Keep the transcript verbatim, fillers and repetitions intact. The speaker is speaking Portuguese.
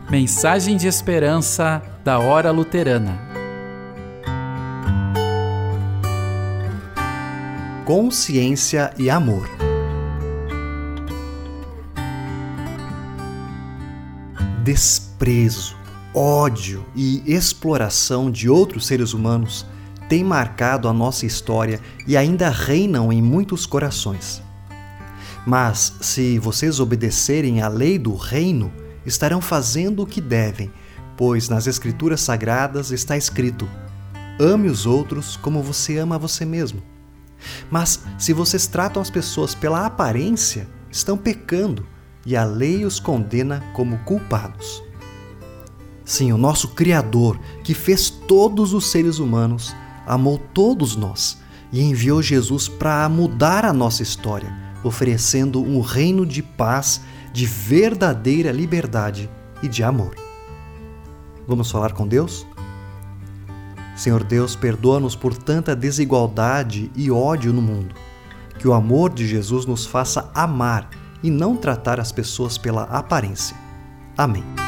Mensagem de esperança da Hora Luterana. Consciência e amor. Desprezo, ódio e exploração de outros seres humanos têm marcado a nossa história e ainda reinam em muitos corações. Mas, se vocês obedecerem à lei do reino, estarão fazendo o que devem, pois nas Escrituras Sagradas está escrito: ame os outros como você ama a você mesmo. Mas, se vocês tratam as pessoas pela aparência, estão pecando e a lei os condena como culpados. Sim, o nosso Criador, que fez todos os seres humanos, amou todos nós e enviou Jesus para mudar a nossa história, oferecendo um reino de paz, de verdadeira liberdade e de amor. Vamos falar com Deus? Senhor Deus, perdoa-nos por tanta desigualdade e ódio no mundo. Que o amor de Jesus nos faça amar e não tratar as pessoas pela aparência. Amém.